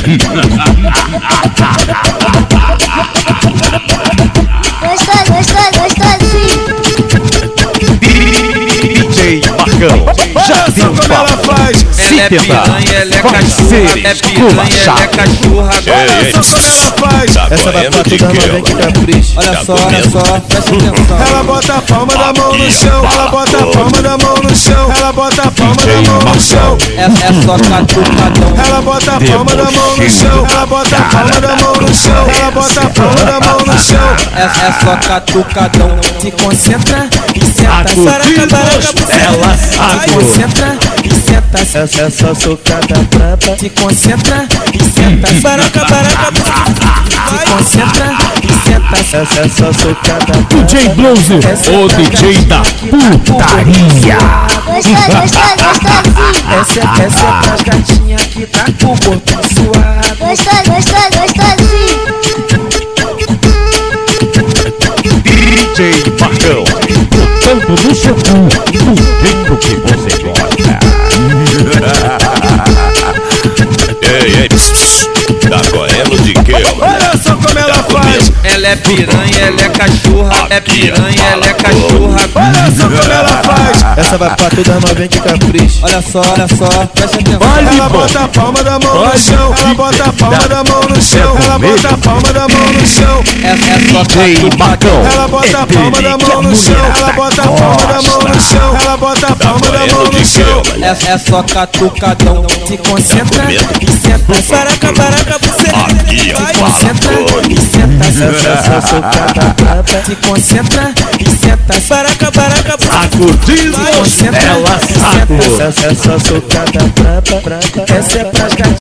Gostosinho. DJ Marcão, já deu como ela faz. Se tentar, vai ser esculachado. Olha só como ela faz. Essa vai pra toda novinha que capricha. Olha só, presta atenção. Ela bota a palma da mão no chão. Ela bota a palma da mão no chão. Ela bota a palma da mão no chão. É só catucadão. Ela bota a palma da mão no chão. Ela bota a palma da mão no chão. Ela bota a palma da mão no chão. É só catucadão. Se concentra e senta. Baraca, baraca, Ela se sabe. concentra e senta. É só socada braba. Se concentra e senta. Baraca, baraca, se concentra e senta. É só socada braba. DJ Blues, o DJ da putaria. Gostosinho. Essa é pras gatinhas que tá com o corpo suado. Gostosinho. DJ Marcão, botando no seu cu, do jeito que você gosta. Ei, tá correndo de quê, mano? Olha só como ela faz. Ela é piranha, ela é cachorra. É piranha, ela é cachorra. Olha só como ela faz. Essa vai pra toda novinha que capricha. Olha só, presta atenção. Ela bota a palma da mão no chão. Ela bota a palma da mão no chão. Ela bota a palma da mão no chão. É só DJ Marcão, Ela bota a palma da mão no chão. Ela bota a palma da mão no chão. Ela bota a palma da mão no chão. É só catucadão. Se concentra e senta. Baraca, baraca, você Aqui, concentra e senta. É só socada braba. Se concentra e senta. Baraca, baraca, Acudismo, ela sabe. É só socada braba. Essa é pras gatinhas.